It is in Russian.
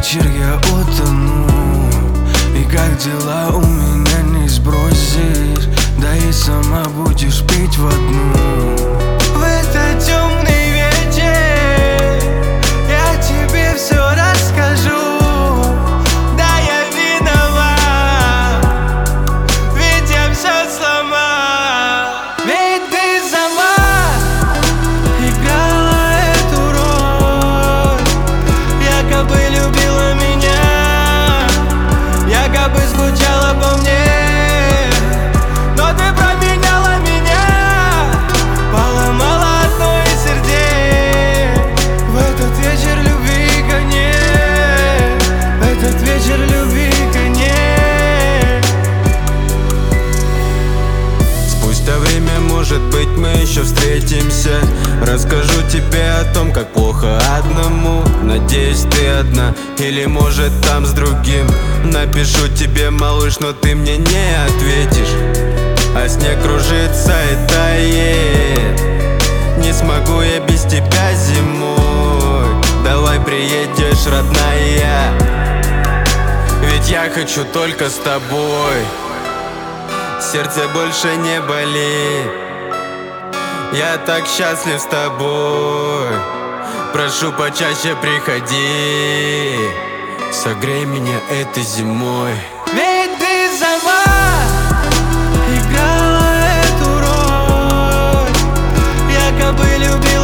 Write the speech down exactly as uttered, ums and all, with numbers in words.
вечер я утону, и как дела у меня не сбросишь, да и сама будешь пить в одну. В этот темный вечер я тебе все расскажу. Да, я виноват, ведь я все сломал. Ведь ты сама играла эту роль, якобы любила меня, якобы скучала по мне, но ты променяла меня, поломала одно из сердец. В этот вечер любви конец, в этот вечер любви конец. Спустя время, может быть, мы еще встретимся. Расскажу тебе о том, как плохо одному. Надеюсь, ты одна, или может там с другим. Напишу тебе, малыш, но ты мне не ответишь. А снег кружится и тает, не смогу я без тебя зимой. Давай приедешь, родная, ведь я хочу только с тобой. Сердце больше не болит, я так счастлив с тобой. Прошу, почаще приходи, согрей меня этой зимой. Ведь ты сама играла эту роль, якобы любила